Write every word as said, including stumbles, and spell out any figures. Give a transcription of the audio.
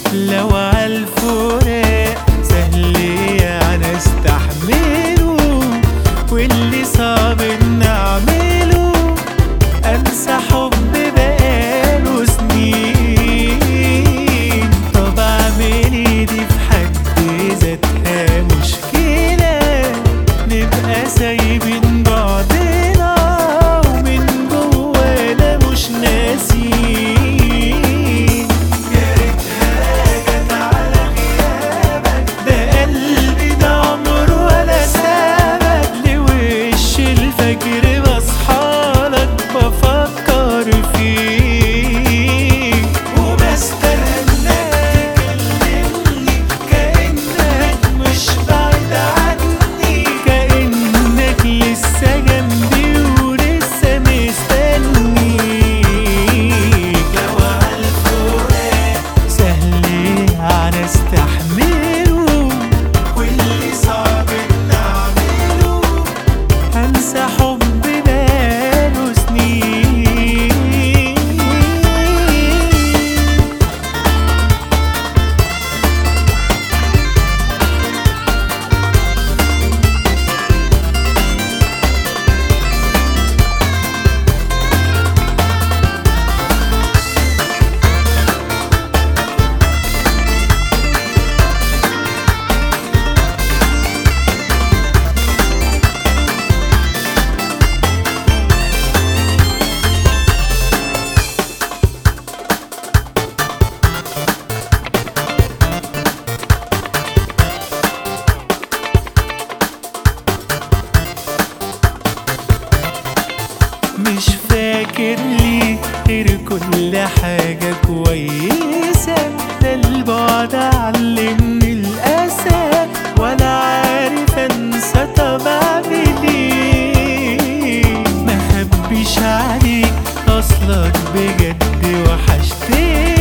لو عالفراق سهل يعني استحمله، واللي صعب نعمله انسى حب بقاله سنين. طب اعمل ايه دي في حد ذاتها مشكلة، نبقى سايبين بعضنا ومن جوانا مش ناسين. يا ريتها جت على غيابك، ده قلبي ده عمره ولا سابك، لوش الفجر بصحالك بفكر فيك وبستناك تكلمني كأنك مش بعيد عني، كأنك لسه جنبي ولسه مستنيك. لو عالفراق سهل يعني استحمله، واللي صعب نعمله هنسى حب بقاله سنين. مش فاكر ليه غير كل حاجة كويسة، ده البعد علمني الأسى ولا عارف أنسى. طب أعمل إيه؟ مخبيش عليك أصلك بجد وحشتني.